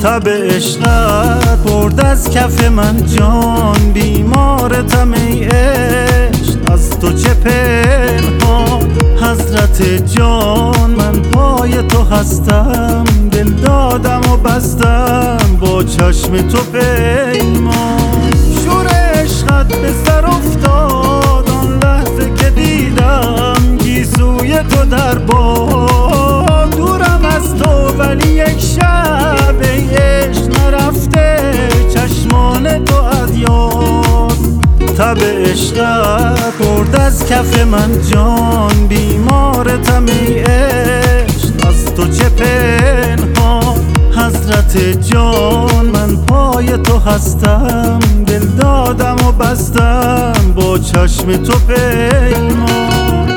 تب عشقت برد از کف من جان، بیمارتم ای عشق از تو چه پنهان. حضرت جان من پای تو هستم، دل دادم و بستم با چشم تو پیمان. شور عشقت به سر افتاد آن لحظه که دیدم گیسوی تو در باد. دورم از تو ولی یک شب ای عشق نرفته چشمان تو از یاد. تب عشقت برد از کف من جان، بیمارتم ای عشق از تو چه پنهان. حضرت جان من پای تو هستم، دل دادم و بستم با چشم تو پیمان.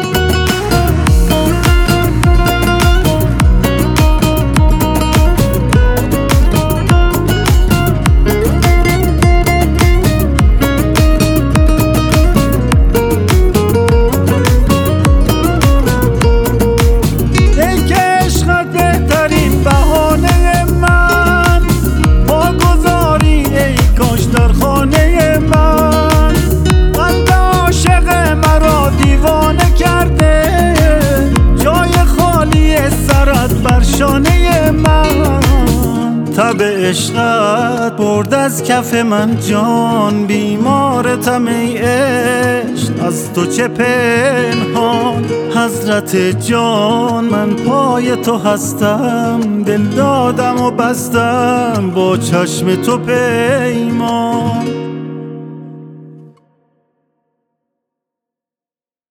تب عشقت برد از کف من جان، بیمارتم ای عشق از تو چه پنهان. حضرت جان من پای تو هستم، دل دادم و بستم با چشم تو پیمان.